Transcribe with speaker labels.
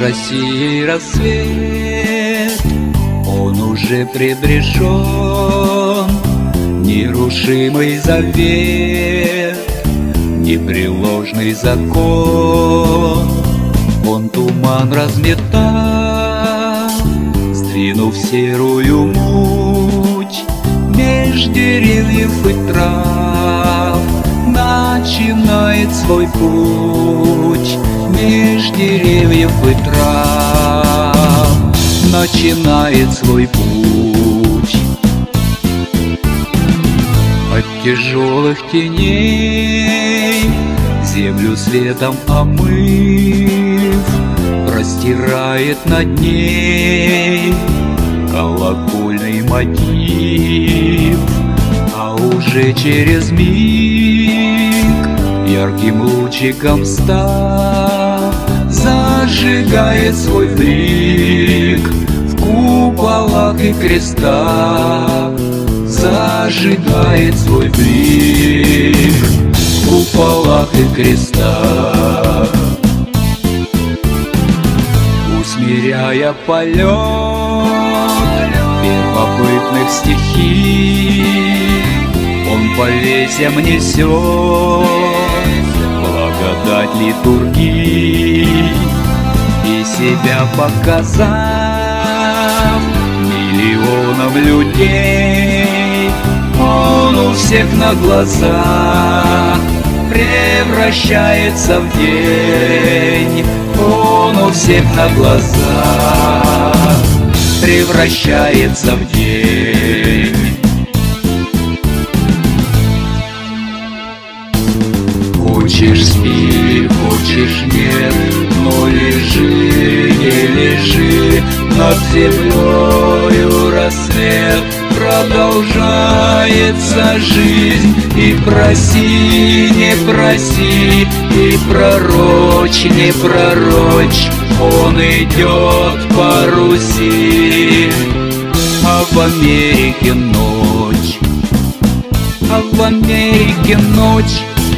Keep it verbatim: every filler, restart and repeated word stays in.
Speaker 1: Россией рассвет, он уже предрешен. Нерушимый завет, непреложный закон. Он туман разметал, сдвинув серую муть, меж деревьев и трав начинает свой путь. Меж деревьев и трав начинает свой путь. От тяжелых теней землю светом омыв, простирает над ней колокольный мотив. А уже через миг, ярким лучиком став, зажигает свой блик в куполах и крестах. Зажигает свой блик в куполах и крестах. Усмиряя полет первобытных стихий, он по ветям несет благодать литургии. И себя показав миллионам людей, он у всех на глазах превращается в день. Он у всех на глазах превращается в день. Хочешь спи, хочешь нет, но лежи, не лежи. Над землею рассвет, продолжается жизнь. И проси, не проси, и пророчь, не пророчь, он идет по Руси. А в Америке ночь, а в Америке ночь,